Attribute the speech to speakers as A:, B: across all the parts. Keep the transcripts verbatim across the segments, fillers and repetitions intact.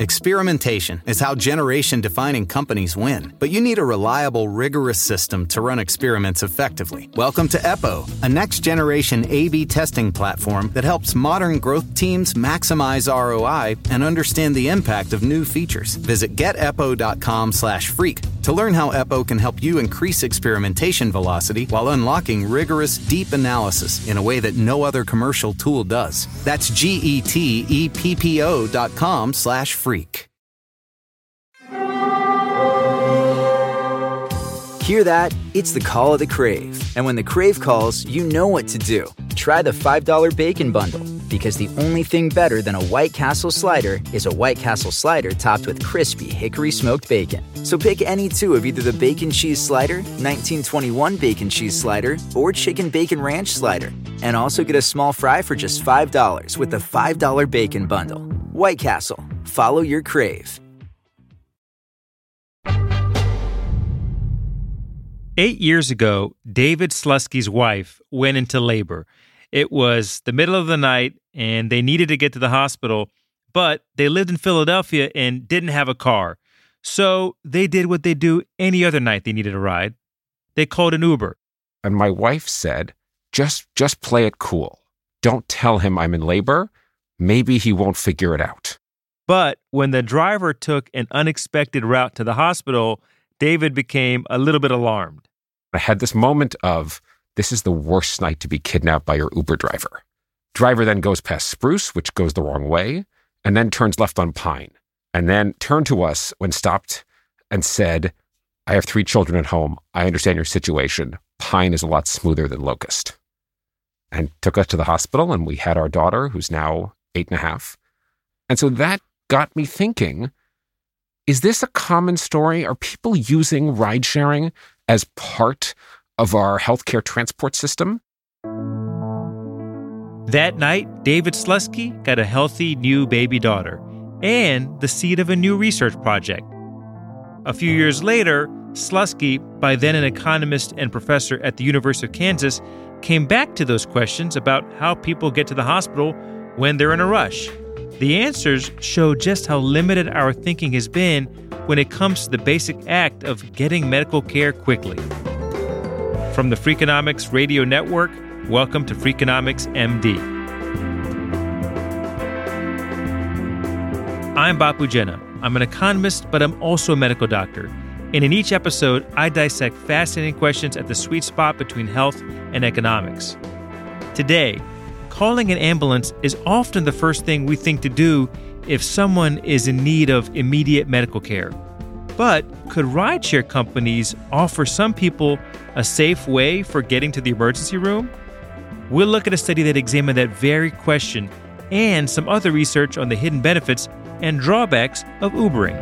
A: Experimentation is how generation-defining companies win, but you need a reliable, rigorous system to run experiments effectively. Welcome to EPO, a next-generation A B testing platform that helps modern growth teams maximize R O I and understand the impact of new features. Visit get epo dot com slash freak to learn how EPO can help you increase experimentation velocity while unlocking rigorous, deep analysis in a way that no other commercial tool does. That's G E T E P P O dot com slash freak.
B: Hear that? It's the call of the Crave. And when the Crave calls, you know what to do. Try the five dollar Bacon Bundle, because the only thing better than a White Castle slider is a White Castle slider topped with crispy hickory smoked bacon. So pick any two of either the Bacon Cheese Slider, nineteen twenty-one Bacon Cheese Slider, or Chicken Bacon Ranch Slider. And also get a small fry for just five dollars with the five dollar Bacon Bundle. White Castle. Follow your crave.
C: Eight years ago, David Slusky's wife went into labor. It was the middle of the night, and they needed to get to the hospital, but they lived in Philadelphia and didn't have a car. So they did what they do any other night they needed a ride. They called an Uber.
D: And my wife said, just, just play it cool. Don't tell him I'm in labor. Maybe he won't figure it out.
C: But when the driver took an unexpected route to the hospital, David became a little bit alarmed.
D: I had this moment of, this is the worst night to be kidnapped by your Uber driver. Driver then goes past Spruce, which goes the wrong way, and then turns left on Pine, and then turned to us when stopped and said, I have three children at home. I understand your situation. Pine is a lot smoother than Locust. And took us to the hospital, and we had our daughter, who's now eight and a half. And so that got me thinking, is this a common story? Are people using ride sharing as part of our healthcare transport system?
C: That night, David Slusky got a healthy new baby daughter and the seed of a new research project. A few years later, Slusky, by then an economist and professor at the University of Kansas, came back to those questions about how people get to the hospital when they're in a rush. The answers show just how limited our thinking has been when it comes to the basic act of getting medical care quickly. From the Freakonomics Radio Network, welcome to Freakonomics M D. I'm Bapu Jena. I'm an economist, but I'm also a medical doctor. And in each episode, I dissect fascinating questions at the sweet spot between health and economics. Today, calling an ambulance is often the first thing we think to do if someone is in need of immediate medical care. But could rideshare companies offer some people a safe way for getting to the emergency room? We'll look at a study that examined that very question and some other research on the hidden benefits and drawbacks of Ubering.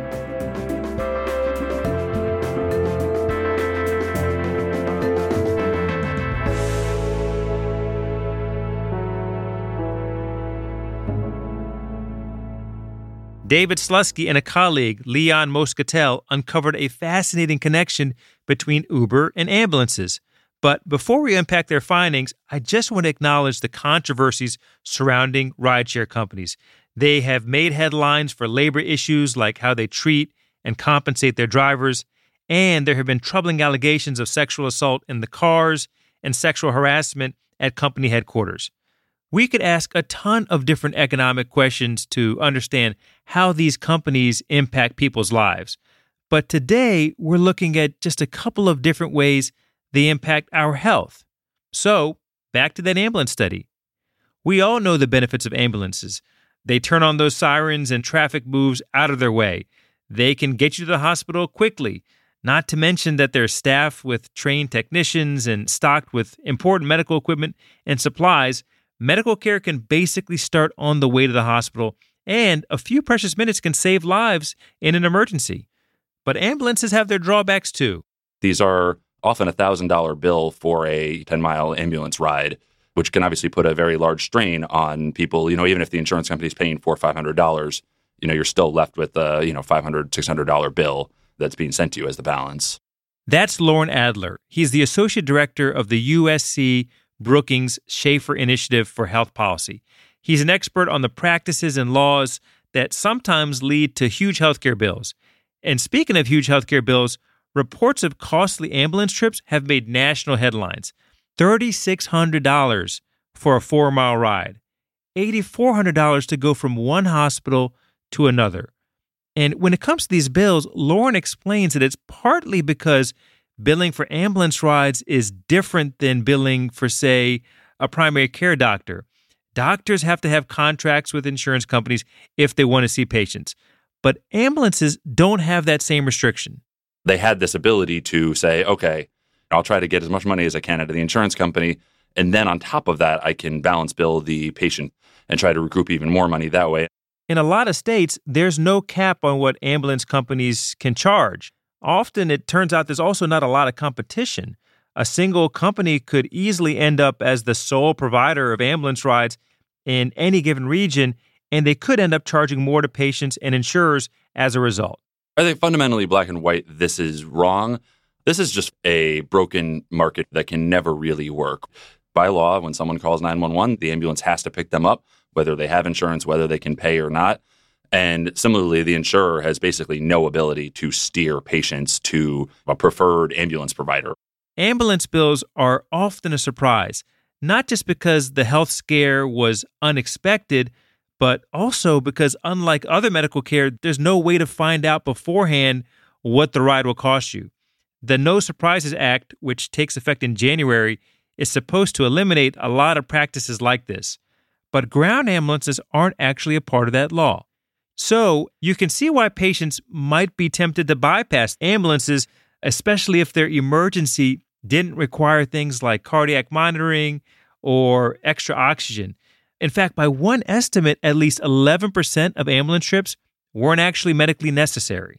C: David Slusky and a colleague, Leon Moscatel, uncovered a fascinating connection between Uber and ambulances. But before we unpack their findings, I just want to acknowledge the controversies surrounding rideshare companies. They have made headlines for labor issues like how they treat and compensate their drivers, and there have been troubling allegations of sexual assault in the cars and sexual harassment at company headquarters. We could ask a ton of different economic questions to understand how these companies impact people's lives. But today, we're looking at just a couple of different ways they impact our health. So, back to that ambulance study. We all know the benefits of ambulances. They turn on those sirens and traffic moves out of their way. They can get you to the hospital quickly, not to mention that they're staffed with trained technicians and stocked with important medical equipment and supplies. Medical care can basically start on the way to the hospital, and a few precious minutes can save lives in an emergency. But ambulances have their drawbacks too.
E: These are often a one thousand dollars bill for a ten-mile ambulance ride, which can obviously put a very large strain on people. You know, even if the insurance company is paying four hundred dollars or five hundred dollars, you know, you're still left with a, you know, five hundred dollars, six hundred dollars bill that's being sent to you as the balance.
C: That's Lauren Adler. He's the Associate Director of the U S C Brookings Schaefer Initiative for Health Policy. He's an expert on the practices and laws that sometimes lead to huge healthcare bills. And speaking of huge healthcare bills, reports of costly ambulance trips have made national headlines. three thousand six hundred dollars for a four-mile ride, eight thousand four hundred dollars to go from one hospital to another. And when it comes to these bills, Lauren explains that it's partly because billing for ambulance rides is different than billing for, say, a primary care doctor. Doctors have to have contracts with insurance companies if they want to see patients, but ambulances don't have that same restriction.
E: They had this ability to say, okay, I'll try to get as much money as I can out of the insurance company, and then on top of that, I can balance bill the patient and try to recoup even more money that way.
C: In a lot of states, there's no cap on what ambulance companies can charge. Often, it turns out there's also not a lot of competition. A single company could easily end up as the sole provider of ambulance rides in any given region, and they could end up charging more to patients and insurers as a result.
E: I think fundamentally, black and white, this is wrong. This is just a broken market that can never really work. By law, when someone calls nine one one, the ambulance has to pick them up, whether they have insurance, whether they can pay or not. And similarly, the insurer has basically no ability to steer patients to a preferred ambulance provider.
C: Ambulance bills are often a surprise, not just because the health scare was unexpected, but also because unlike other medical care, there's no way to find out beforehand what the ride will cost you. The No Surprises Act, which takes effect in January, is supposed to eliminate a lot of practices like this. But ground ambulances aren't actually a part of that law. So you can see why patients might be tempted to bypass ambulances, especially if their emergency didn't require things like cardiac monitoring or extra oxygen. In fact, by one estimate, at least eleven percent of ambulance trips weren't actually medically necessary.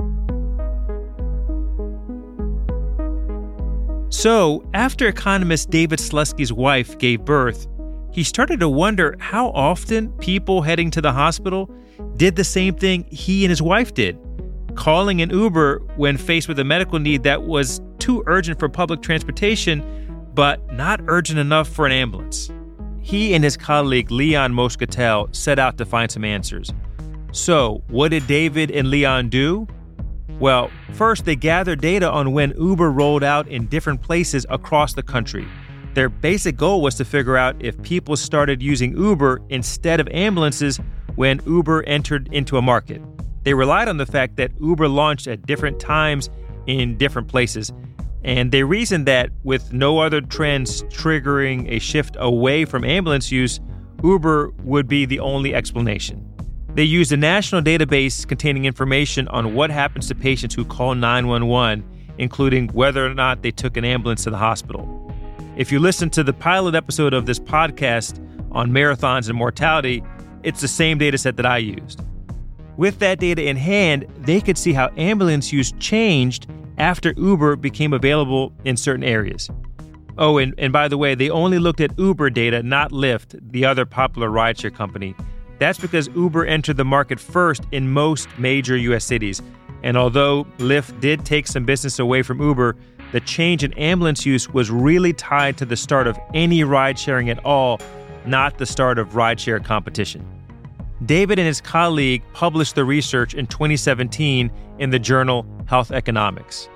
C: So, after economist David Slutsky's wife gave birth, he started to wonder how often people heading to the hospital did the same thing he and his wife did, calling an Uber when faced with a medical need that was too urgent for public transportation, but not urgent enough for an ambulance. He and his colleague Leon Moscatel set out to find some answers. So, what did David and Leon do? Well, first, they gathered data on when Uber rolled out in different places across the country. Their basic goal was to figure out if people started using Uber instead of ambulances when Uber entered into a market. They relied on the fact that Uber launched at different times in different places, and they reasoned that with no other trends triggering a shift away from ambulance use, Uber would be the only explanation. They used a national database containing information on what happens to patients who call nine one one, including whether or not they took an ambulance to the hospital. If you listen to the pilot episode of this podcast on marathons and mortality, it's the same data set that I used. With that data in hand, they could see how ambulance use changed after Uber became available in certain areas. Oh, and, and by the way, they only looked at Uber data, not Lyft, the other popular rideshare company. That's because Uber entered the market first in most major U S cities. And although Lyft did take some business away from Uber, the change in ambulance use was really tied to the start of any ride sharing at all, not the start of rideshare competition. David and his colleague published the research in twenty seventeen in the journal Health Economics.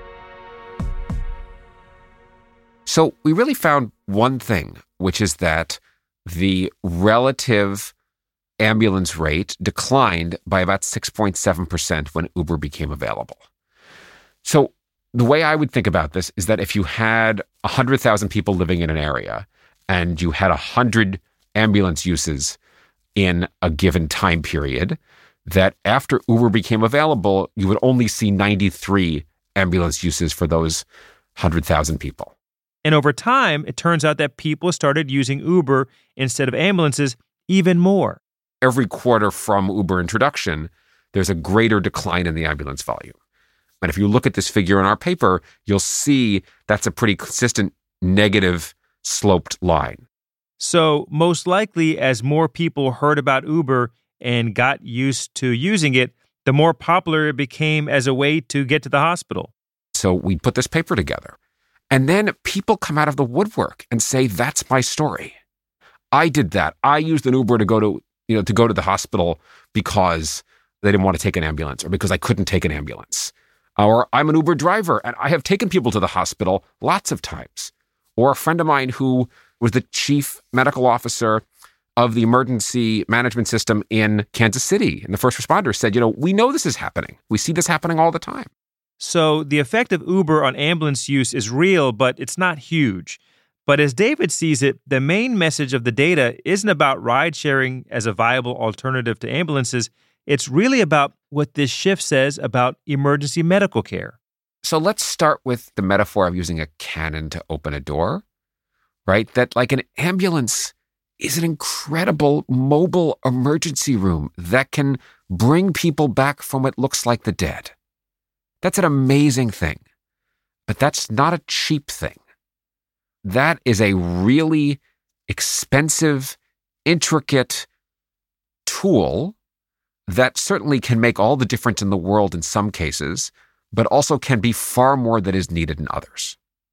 D: So we really found one thing, which is that the relative ambulance rate declined by about six point seven percent when Uber became available. So the way I would think about this is that if you had one hundred thousand people living in an area and you had one hundred ambulance uses in a given time period, that after Uber became available, you would only see ninety-three ambulance uses for those one hundred thousand people.
C: And over time, it turns out that people started using Uber instead of ambulances even more.
D: Every quarter from Uber introduction, there's a greater decline in the ambulance volume. And if you look at this figure in our paper, you'll see that's a pretty consistent negative sloped line.
C: So most likely, as more people heard about Uber and got used to using it, the more popular it became as a way to get to the hospital.
D: So we put this paper together. And then people come out of the woodwork and say, that's my story. I did that. I used an Uber to go to you know, to go to the hospital because they didn't want to take an ambulance or because I couldn't take an ambulance. Or I'm an Uber driver and I have taken people to the hospital lots of times. Or a friend of mine who was the chief medical officer of the emergency management system in Kansas City, and the first responders said, you know, we know this is happening. We see this happening all the time.
C: So the effect of Uber on ambulance use is real, but it's not huge. But as David sees it, the main message of the data isn't about ride-sharing as a viable alternative to ambulances. It's really about what this shift says about emergency medical care.
D: So let's start with the metaphor of using a cannon to open a door, right? That like an ambulance is an incredible mobile emergency room that can bring people back from what looks like the dead. That's an amazing thing. But that's not a cheap thing. That is a really expensive, intricate tool that certainly can make all the difference in the world in some cases, but also can be far more that is needed in others.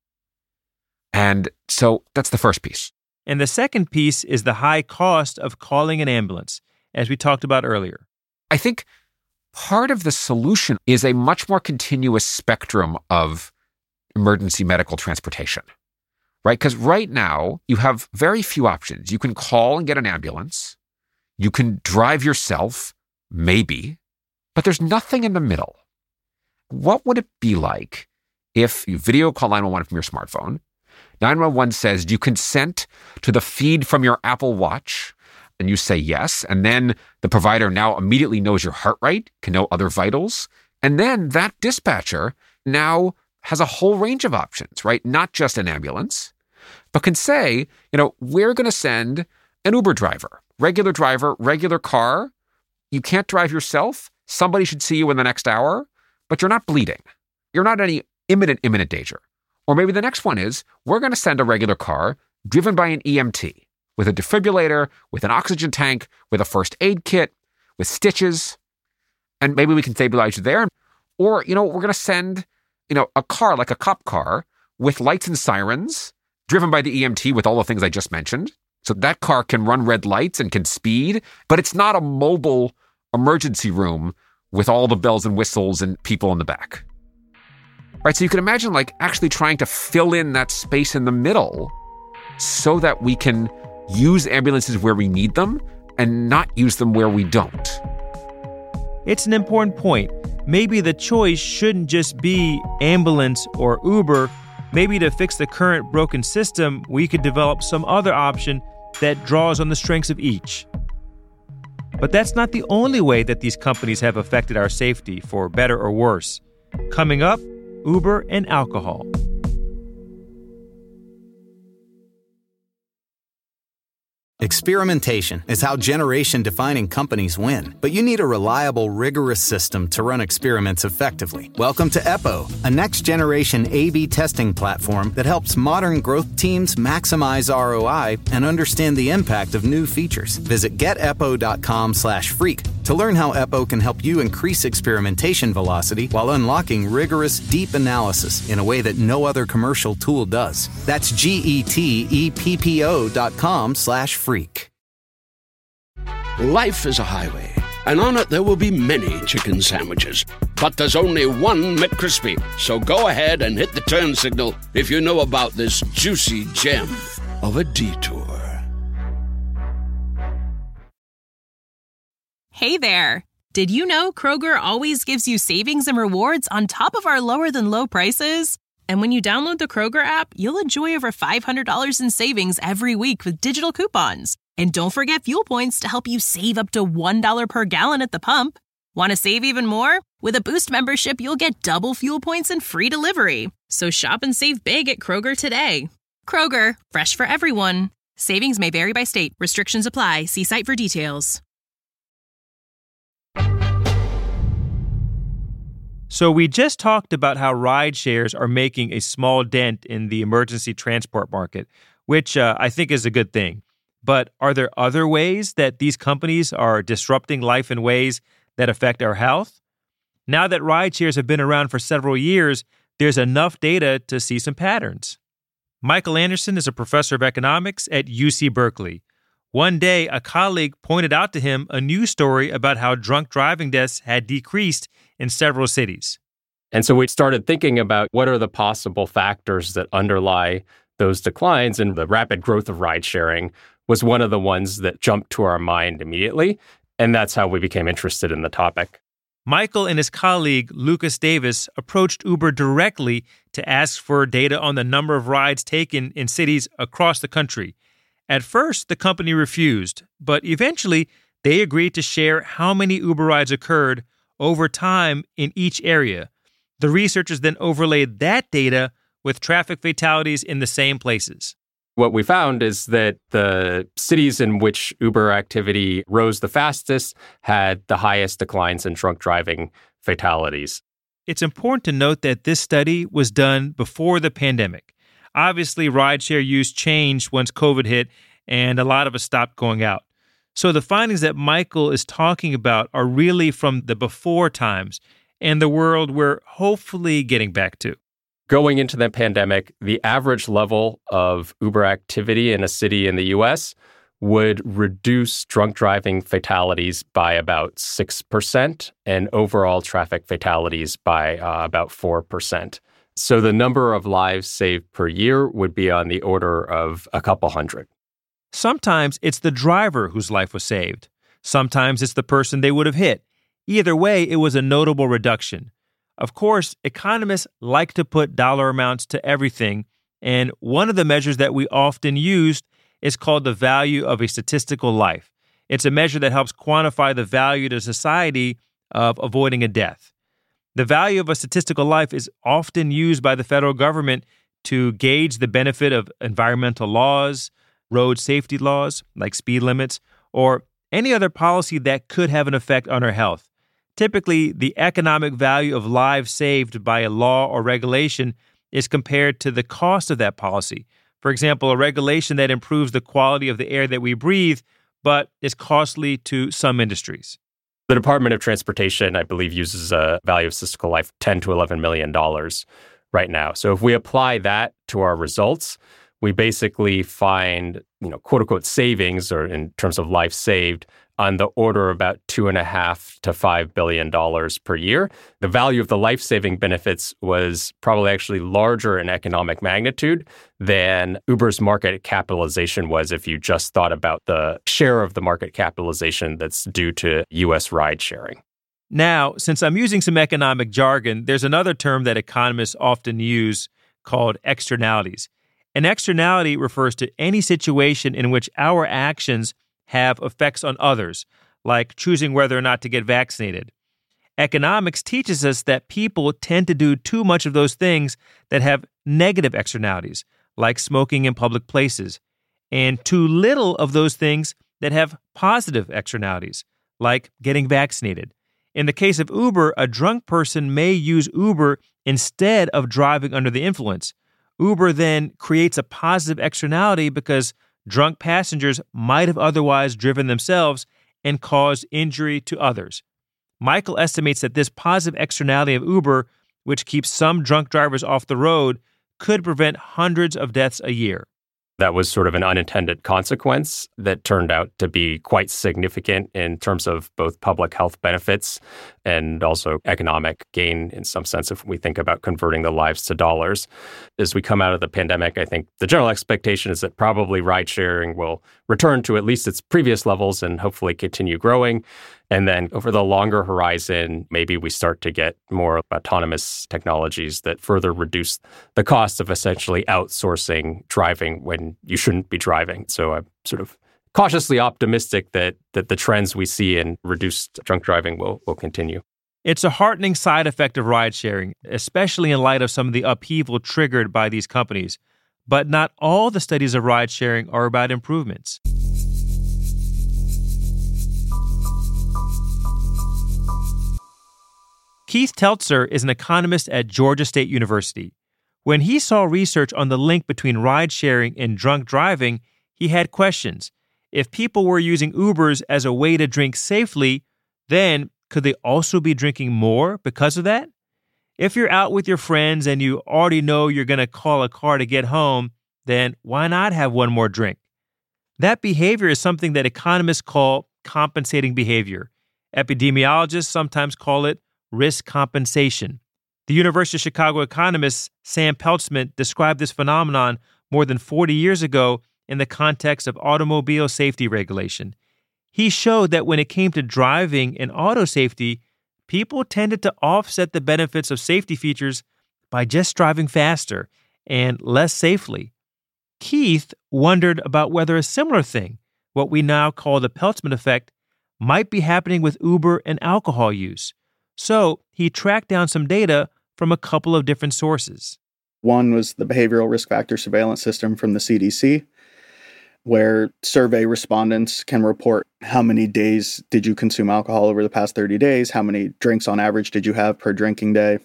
D: And so that's the first piece.
C: And the second piece is the high cost of calling an ambulance, as we talked about earlier.
D: I think part of the solution is a much more continuous spectrum of emergency medical transportation, right? Because right now, you have very few options. You can call and get an ambulance. You can drive yourself, maybe, but there's nothing in the middle. What would it be like if you video call nine one one from your smartphone? nine one one says, do you consent to the feed from your Apple Watch? And you say yes. And then the provider now immediately knows your heart rate, can know other vitals. And then that dispatcher now has a whole range of options, right? Not just an ambulance, but can say, you know, we're going to send an Uber driver, regular driver, regular car. You can't drive yourself. Somebody should see you in the next hour, but you're not bleeding. You're not in any imminent, imminent danger. Or maybe the next one is, we're going to send a regular car driven by an E M T with a defibrillator, with an oxygen tank, with a first aid kit, with stitches, and maybe we can stabilize you there. Or, you know, we're going to send, you know, a car like a cop car with lights and sirens driven by the E M T with all the things I just mentioned. So that car can run red lights and can speed, but it's not a mobile emergency room with all the bells and whistles and people in the back. Right, so you can imagine like actually trying to fill in that space in the middle so that we can use ambulances where we need them and not use them where we don't.
C: It's an important point. Maybe the choice shouldn't just be ambulance or Uber. Maybe to fix the current broken system, we could develop some other option that draws on the strengths of each. But that's not the only way that these companies have affected our safety, for better or worse. Coming up, Uber and alcohol.
A: Experimentation is how generation-defining companies win, but you need a reliable, rigorous system to run experiments effectively. Welcome to EPO, a next-generation A B testing platform that helps modern growth teams maximize R O I and understand the impact of new features. Visit get epo dot com slash freak to learn how EPO can help you increase experimentation velocity while unlocking rigorous, deep analysis in a way that no other commercial tool does. That's G E T E P P O dot com slash freak.
F: Life is a highway, and on it there will be many chicken sandwiches. But there's only one McCrispy. So go ahead and hit the turn signal if you know about this juicy gem of a detour.
G: Hey there. Did you know Kroger always gives you savings and rewards on top of our lower-than-low prices? And when you download the Kroger app, you'll enjoy over five hundred dollars in savings every week with digital coupons. And don't forget fuel points to help you save up to one dollar per gallon at the pump. Want to save even more? With a Boost membership, you'll get double fuel points and free delivery. So shop and save big at Kroger today. Kroger, fresh for everyone. Savings may vary by state. Restrictions apply. See site for details.
C: So we just talked about how ride shares are making a small dent in the emergency transport market, which uh, I think is a good thing. But are there other ways that these companies are disrupting life in ways that affect our health? Now that ride shares have been around for several years, there's enough data to see some patterns. Michael Anderson is a professor of economics at U C Berkeley. One day, a colleague pointed out to him a news story about how drunk driving deaths had decreased in several cities.
H: And so we started thinking about what are the possible factors that underlie those declines, and the rapid growth of ride sharing was one of the ones that jumped to our mind immediately. And that's how we became interested in the topic.
C: Michael and his colleague, Lucas Davis, approached Uber directly to ask for data on the number of rides taken in cities across the country. At first, the company refused, but eventually they agreed to share how many Uber rides occurred over time in each area. The researchers then overlaid that data with traffic fatalities in the same places.
H: What we found is that the cities in which Uber activity rose the fastest had the highest declines in drunk driving fatalities.
C: It's important to note that this study was done before the pandemic. Obviously, rideshare use changed once COVID hit, and a lot of us stopped going out. So the findings that Michael is talking about are really from the before times and the world we're hopefully getting back to.
H: Going into the pandemic, the average level of Uber activity in a city in the U S would reduce drunk driving fatalities by about six percent and overall traffic fatalities by uh, about four percent. So the number of lives saved per year would be on the order of a couple hundred.
C: Sometimes it's the driver whose life was saved. Sometimes it's the person they would have hit. Either way, it was a notable reduction. Of course, economists like to put dollar amounts to everything, and one of the measures that we often used is called the value of a statistical life. It's a measure that helps quantify the value to society of avoiding a death. The value of a statistical life is often used by the federal government to gauge the benefit of environmental laws, road safety laws like speed limits, or any other policy that could have an effect on our health. Typically, the economic value of lives saved by a law or regulation is compared to the cost of that policy. For example, a regulation that improves the quality of the air that we breathe, but is costly to some industries.
H: The Department of Transportation, I believe, uses a value of statistical life ten to eleven million dollars right now. So if we apply that to our results, we basically find, you know, quote unquote savings, or in terms of life saved, on the order of about two and a half to five billion dollars per year. The value of the life-saving benefits was probably actually larger in economic magnitude than Uber's market capitalization was if you just thought about the share of the market capitalization that's due to U S ride sharing.
C: Now, since I'm using some economic jargon, there's another term that economists often use called externalities. An externality refers to any situation in which our actions have effects on others, like choosing whether or not to get vaccinated. Economics teaches us that people tend to do too much of those things that have negative externalities, like smoking in public places, and too little of those things that have positive externalities, like getting vaccinated. In the case of Uber, a drunk person may use Uber instead of driving under the influence. Uber then creates a positive externality because drunk passengers might have otherwise driven themselves and caused injury to others. Michael estimates that this positive externality of Uber, which keeps some drunk drivers off the road, could prevent hundreds of deaths a year.
H: That was sort of an unintended consequence that turned out to be quite significant in terms of both public health benefits and also economic gain in some sense if we think about converting the lives to dollars. As we come out of the pandemic, I think the general expectation is that probably ride sharing will return to at least its previous levels and hopefully continue growing. And then over the longer horizon, maybe we start to get more autonomous technologies that further reduce the cost of essentially outsourcing driving when you shouldn't be driving. So I'm sort of cautiously optimistic that that the trends we see in reduced drunk driving will, will continue.
C: It's a heartening side effect of ride sharing, especially in light of some of the upheaval triggered by these companies. But not all the studies of ride sharing are about improvements. Keith Teltzer is an economist at Georgia State University. When he saw research on the link between ride sharing and drunk driving, he had questions. If people were using Ubers as a way to drink safely, then could they also be drinking more because of that? If you're out with your friends and you already know you're going to call a car to get home, then why not have one more drink? That behavior is something that economists call compensating behavior. Epidemiologists sometimes call it risk compensation. The University of Chicago economist Sam Peltzman described this phenomenon more than forty years ago in the context of automobile safety regulation. He showed that when it came to driving and auto safety, people tended to offset the benefits of safety features by just driving faster and less safely. Keith wondered about whether a similar thing, what we now call the Peltzman effect, might be happening with Uber and alcohol use. So he tracked down some data from a couple of different sources.
I: One was the Behavioral Risk Factor Surveillance System from the C D C, where survey respondents can report how many days did you consume alcohol over the past thirty days, how many drinks on average did you have per drinking day,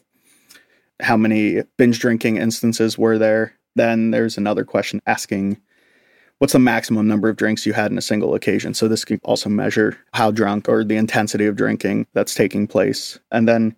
I: how many binge drinking instances were there. Then there's another question asking, what's the maximum number of drinks you had in a single occasion? So this can also measure how drunk or the intensity of drinking that's taking place. And then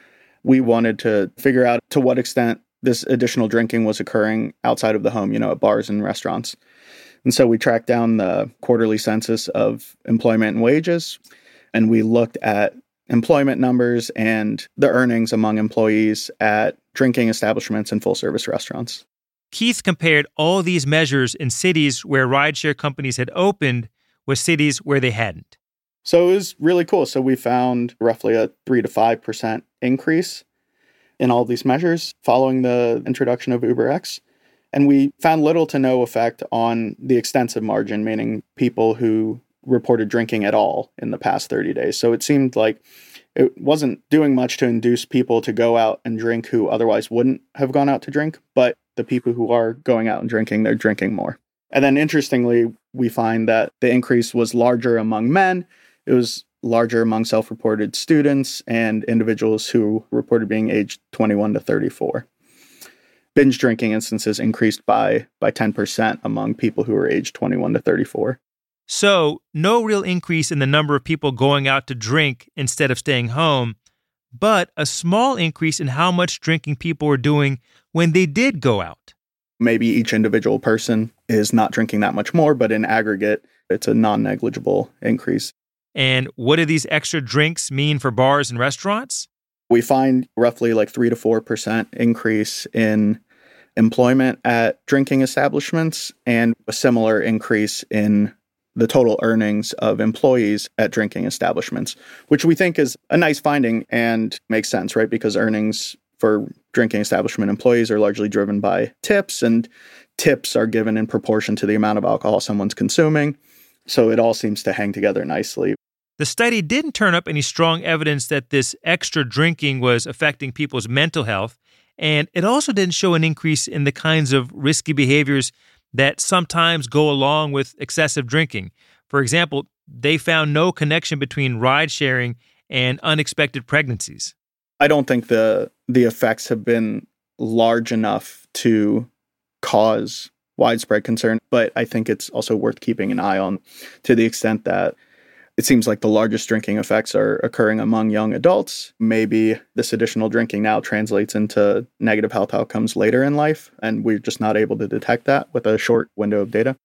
I: we wanted to figure out to what extent this additional drinking was occurring outside of the home, you know, at bars and restaurants. And so we tracked down the quarterly census of employment and wages, and we looked at employment numbers and the earnings among employees at drinking establishments and full-service restaurants.
C: Keith compared all these measures in cities where rideshare companies had opened with cities where they hadn't.
I: So it was really cool. So we found roughly a three to five percent increase in all these measures following the introduction of UberX. And we found little to no effect on the extensive margin, meaning people who reported drinking at all in the past thirty days. So it seemed like it wasn't doing much to induce people to go out and drink who otherwise wouldn't have gone out to drink, but the people who are going out and drinking, they're drinking more. And then interestingly, we find that the increase was larger among men. It was larger among self-reported students and individuals who reported being aged twenty-one to thirty-four. Binge drinking instances increased by, by ten percent among people who were aged twenty-one to thirty-four.
C: So, no real increase in the number of people going out to drink instead of staying home, but a small increase in how much drinking people were doing when they did go out.
I: Maybe each individual person is not drinking that much more, but in aggregate, it's a non-negligible increase.
C: And what do these extra drinks mean for bars and restaurants?
I: We find roughly like three to four percent increase in employment at drinking establishments and a similar increase in the total earnings of employees at drinking establishments, which we think is a nice finding and makes sense, right? Because earnings for drinking establishment employees are largely driven by tips, and tips are given in proportion to the amount of alcohol someone's consuming. So it all seems to hang together nicely.
C: The study didn't turn up any strong evidence that this extra drinking was affecting people's mental health, and it also didn't show an increase in the kinds of risky behaviors that sometimes go along with excessive drinking. For example, they found no connection between ride sharing and unexpected pregnancies.
I: I don't think the the effects have been large enough to cause widespread concern, but I think it's also worth keeping an eye on to the extent that it seems like the largest drinking effects are occurring among young adults. Maybe this additional drinking now translates into negative health outcomes later in life, and we're just not able to detect that with a short window of data.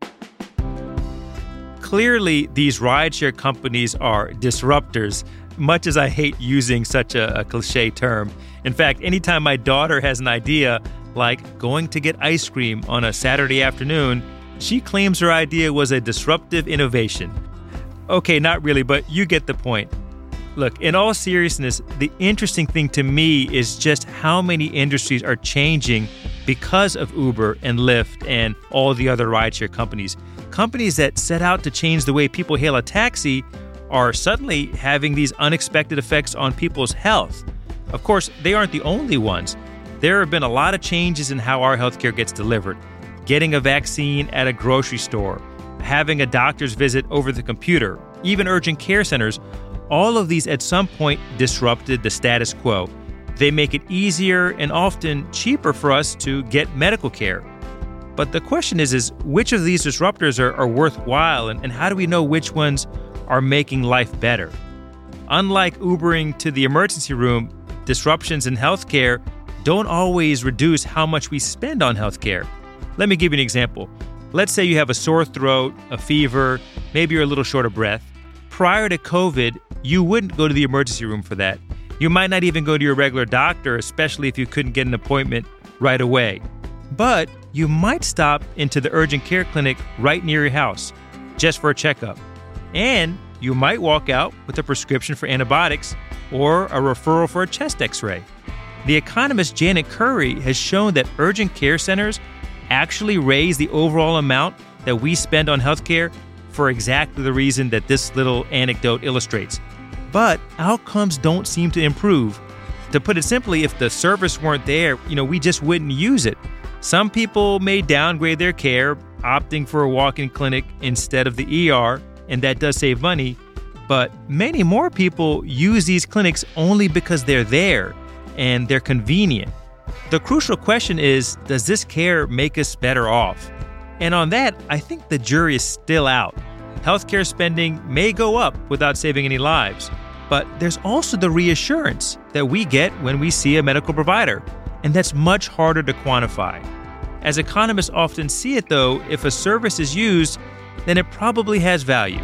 C: Clearly, these rideshare companies are disruptors, much as I hate using such a, a cliche term. In fact, anytime my daughter has an idea, like going to get ice cream on a Saturday afternoon, she claims her idea was a disruptive innovation. Okay, not really, but you get the point. Look, in all seriousness, the interesting thing to me is just how many industries are changing because of Uber and Lyft and all the other rideshare companies. Companies that set out to change the way people hail a taxi are suddenly having these unexpected effects on people's health. Of course, they aren't the only ones. There have been a lot of changes in how our healthcare gets delivered. Getting a vaccine at a grocery store, having a doctor's visit over the computer, even urgent care centers, all of these at some point disrupted the status quo. They make it easier and often cheaper for us to get medical care. But the question is, is which of these disruptors are, are worthwhile, and, and how do we know which ones are making life better? Unlike Ubering to the emergency room, disruptions in healthcare don't always reduce how much we spend on healthcare. Let me give you an example. Let's say you have a sore throat, a fever, maybe you're a little short of breath. Prior to COVID, you wouldn't go to the emergency room for that. You might not even go to your regular doctor, especially if you couldn't get an appointment right away. But you might stop into the urgent care clinic right near your house just for a checkup. And you might walk out with a prescription for antibiotics or a referral for a chest x-ray. The economist Janet Curry has shown that urgent care centers actually raise the overall amount that we spend on healthcare for exactly the reason that this little anecdote illustrates. But outcomes don't seem to improve. To put it simply, if the service weren't there, you know, we just wouldn't use it. Some people may downgrade their care, opting for a walk-in clinic instead of the E R, and that does save money. But many more people use these clinics only because they're there and they're convenient. The crucial question is, does this care make us better off? And on that, I think the jury is still out. Healthcare spending may go up without saving any lives, but there's also the reassurance that we get when we see a medical provider, and that's much harder to quantify. As economists often see it, though, if a service is used, then it probably has value.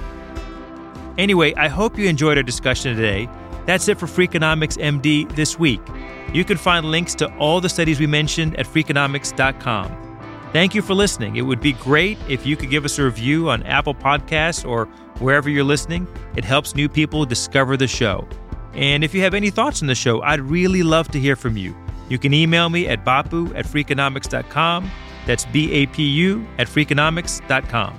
C: Anyway, I hope you enjoyed our discussion today. That's it for Freakonomics M D this week. You can find links to all the studies we mentioned at Freakonomics dot com. Thank you for listening. It would be great if you could give us a review on Apple Podcasts or wherever you're listening. It helps new people discover the show. And if you have any thoughts on the show, I'd really love to hear from you. You can email me at bapu at Freakonomics dot com. That's B A P U at Freakonomics dot com.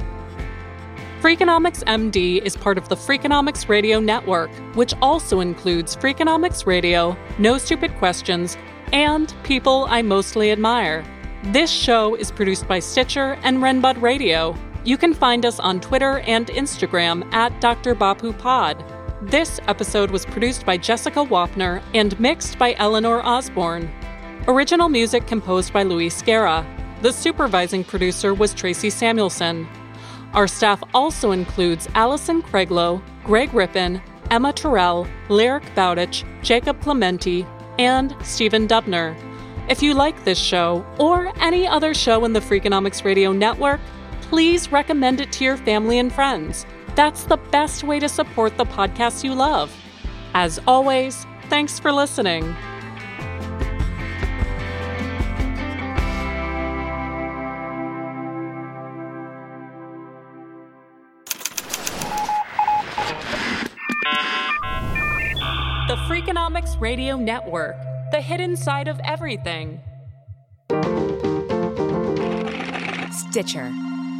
J: Freakonomics M D is part of the Freakonomics Radio Network, which also includes Freakonomics Radio, No Stupid Questions, and People I Mostly Admire. This show is produced by Stitcher and Renbud Radio. You can find us on Twitter and Instagram at Doctor Bapu Pod. This episode was produced by Jessica Wapner and mixed by Eleanor Osborne. Original music composed by Luis Guerra. The supervising producer was Tracy Samuelson. Our staff also includes Allison Craiglow, Greg Rippin, Emma Terrell, Lyric Bowditch, Jacob Clementi, and Stephen Dubner. If you like this show, or any other show in the Freakonomics Radio Network, please recommend it to your family and friends. That's the best way to support the podcasts you love. As always, thanks for listening. The Freakonomics Radio Network. The hidden side of everything.
K: Stitcher.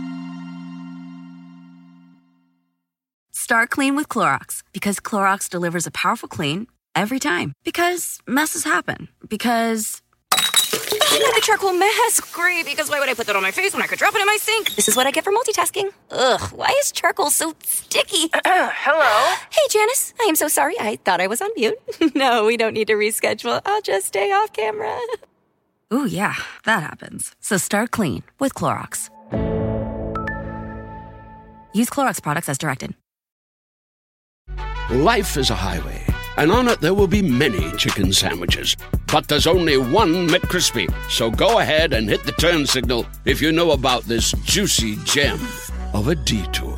K: Start clean with Clorox, because Clorox delivers a powerful clean every time. Because messes happen. Because... Oh, the charcoal mask. Great, because why would I put that on my face when I could drop it in my sink? This is what I get for multitasking. Ugh, why is charcoal so sticky?
L: Hello?
K: Hey, Janice. I am so sorry. I thought I was on mute. No, we don't need to reschedule. I'll just stay off camera. Ooh, yeah, that happens. So start clean with Clorox. Use Clorox products as directed.
F: Life is a highway, and on it there will be many chicken sandwiches. But there's only one McCrispy. So go ahead and hit the turn signal if you know about this juicy gem of a detour.